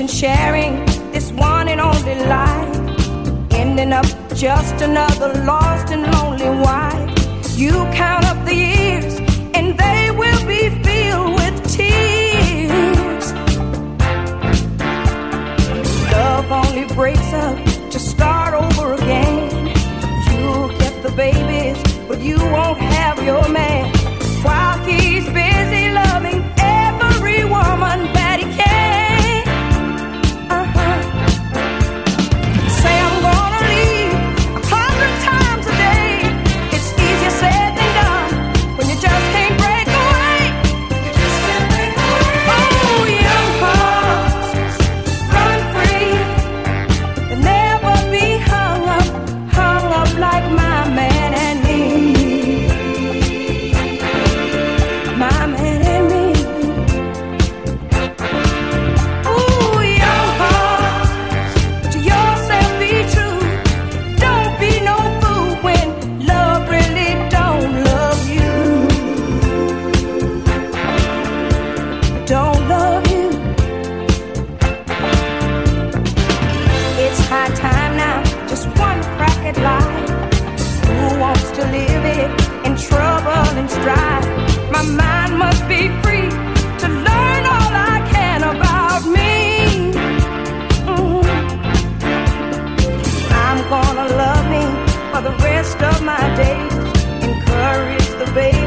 and sharing this one and only life, ending up just another lost and lonely wife. You count up the years and they will be filled with tears. Love only breaks up to start over again. You'll get the babies, but you won't have your man, while he's busy loving every woman that he can. Say I'm gonna leave 100 times a day. It's easier said than done when you just can't break away. Oh, young hearts, run free and never be hung up like my man and me. My man and me. Ooh, young heart, to yourself be true. Don't be no fool when love really don't love you. Don't love you. It's high time now, just one crack at life. Who wants to live it in trouble and strife? My mind must be free to learn all I can about me. I'm gonna love me for the rest of my days. Encourage the baby